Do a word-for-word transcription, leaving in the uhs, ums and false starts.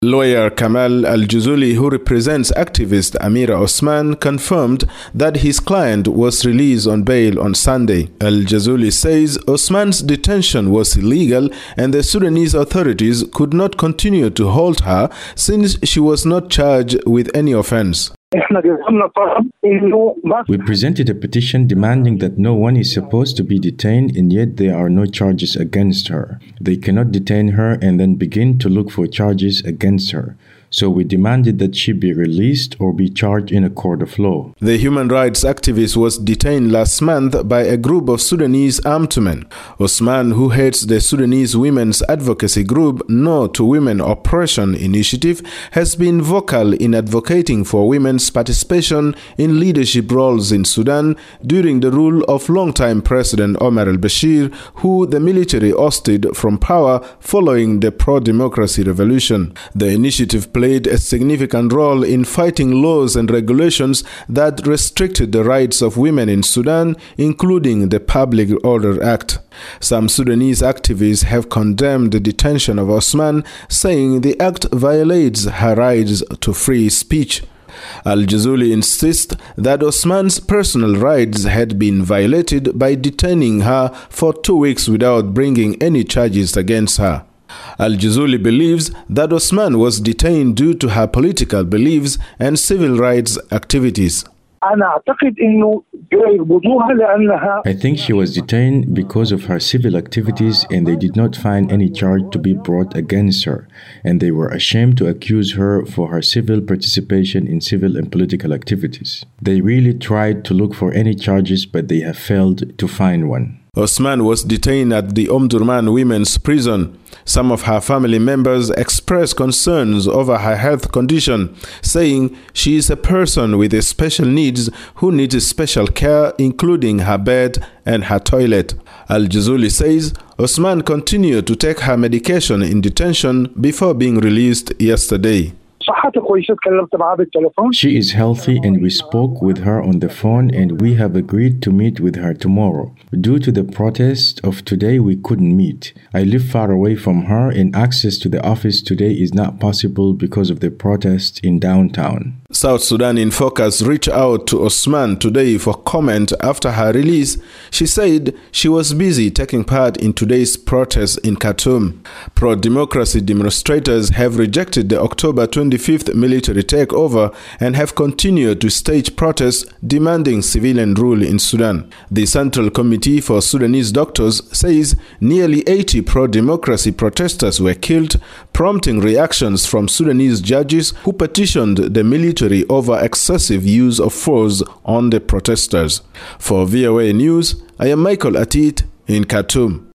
Lawyer Kamal Al-Jazuli, who represents activist Amira Osman, confirmed that his client was released on bail on Sunday. Al-Jazuli says Osman's detention was illegal and the Sudanese authorities could not continue to hold her since she was not charged with any offense. We presented a petition demanding that no one is supposed to be detained, and yet there are no charges against her. They cannot detain her and then begin to look for charges against her. So we demanded that she be released or be charged in a court of law. The human rights activist was detained last month by a group of Sudanese armed men. Osman, who heads the Sudanese women's advocacy group No to Women Oppression Initiative, has been vocal in advocating for women's participation in leadership roles in Sudan during the rule of longtime President Omar al-Bashir, who the military ousted from power following the pro-democracy revolution. The initiative played a significant role in fighting laws and regulations that restricted the rights of women in Sudan, including the Public Order Act. Some Sudanese activists have condemned the detention of Osman, saying the act violates her rights to free speech. Al-Jazuli insists that Osman's personal rights had been violated by detaining her for two weeks without bringing any charges against her. Al-Jazuli believes that Osman was detained due to her political beliefs and civil rights activities. I think she was detained because of her civil activities, and they did not find any charge to be brought against her, and they were ashamed to accuse her for her civil participation in civil and political activities. They really tried to look for any charges, but they have failed to find one. Osman was detained at the Omdurman Women's Prison. Some of her family members expressed concerns over her health condition, saying she is a person with special needs who needs special care, including her bed and her toilet. Al-Jazuli says Osman continued to take her medication in detention before being released yesterday. She is healthy and we spoke with her on the phone, and we have agreed to meet with her tomorrow. Due to the protest of today, we couldn't meet. I live far away from her and access to the office today is not possible because of the protest in downtown. South Sudan in Focus reached out to Osman today for comment after her release. She said she was busy taking part in today's protest in Khartoum. Pro-democracy demonstrators have rejected the October twenty-fifth military takeover and have continued to stage protests demanding civilian rule in Sudan. The Central Committee for Sudanese Doctors says nearly eighty pro-democracy protesters were killed, prompting reactions from Sudanese judges who petitioned the military over excessive use of force on the protesters. For V O A News, I am Michael Atit in Khartoum.